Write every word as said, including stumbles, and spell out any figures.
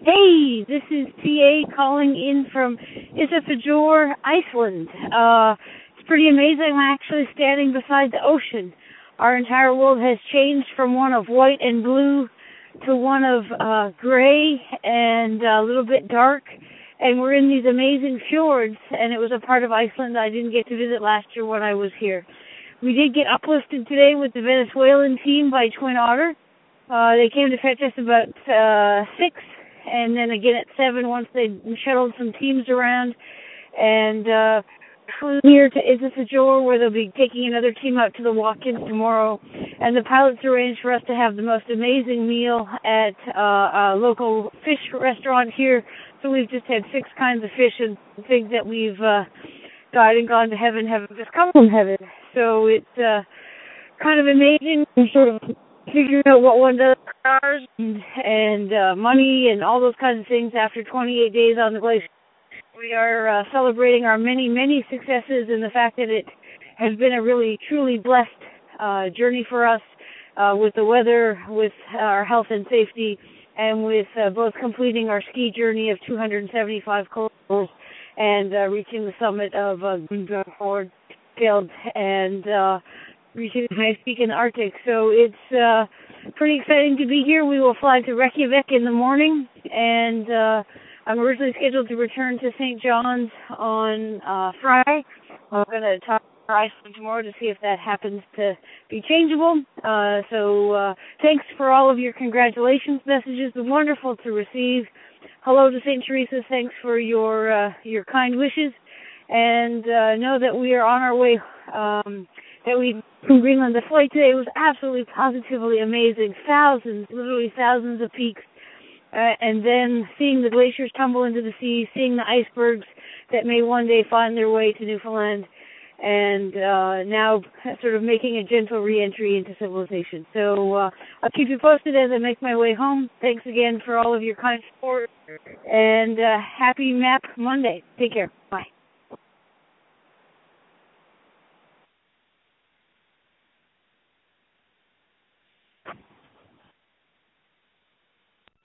Hey, this is T A calling in from Isafjord, Iceland. Uh, it's pretty amazing. I'm actually standing beside the ocean. Our entire world has changed from one of white and blue to one of uh, gray and a little bit dark. And we're in these amazing fjords, and it was a part of Iceland I didn't get to visit last year when I was here. We did get uplifted today with the Venezuelan team by Twin Otter. Uh, they came to fetch us about uh, six, and then again at seven once they shuttled some teams around, and uh, flew here to Isafjord where they'll be taking another team out to the walk-ins tomorrow. And the pilots arranged for us to have the most amazing meal at uh, a local fish restaurant here. So we've just had six kinds of fish and things that we've uh, died and gone to heaven have just come from heaven. So it's uh, kind of amazing. We're sort of figuring out what one does for cars and, and uh, money and all those kinds of things after twenty-eight days on the glacier. We are uh, celebrating our many, many successes and the fact that it has been a really, truly blessed uh, journey for us uh, with the weather, with our health and safety, and with uh, both completing our ski journey of two hundred seventy-five kilometers and uh, reaching the summit of uh, Gundafjord Field and uh, reaching the highest peak in the Arctic. So it's uh, pretty exciting to be here. We will fly to Reykjavik in the morning, and uh, I'm originally scheduled to return to Saint John's on uh, Friday. I'm going to talk to Iceland tomorrow to see if that happens to be changeable. Uh, so uh, thanks for all of your congratulations messages. It's wonderful to receive. Hello to Saint Teresa. Thanks for your uh, your kind wishes. And uh, know that we are on our way, um, that we from Greenland. The flight today was absolutely positively amazing. Thousands, literally thousands of peaks. Uh, and then seeing the glaciers tumble into the sea, seeing the icebergs that may one day find their way to Newfoundland, and uh, now sort of making a gentle re-entry into civilization. So uh, I'll keep you posted as I make my way home. Thanks again for all of your kind support, and uh, happy Map Monday. Take care. Bye.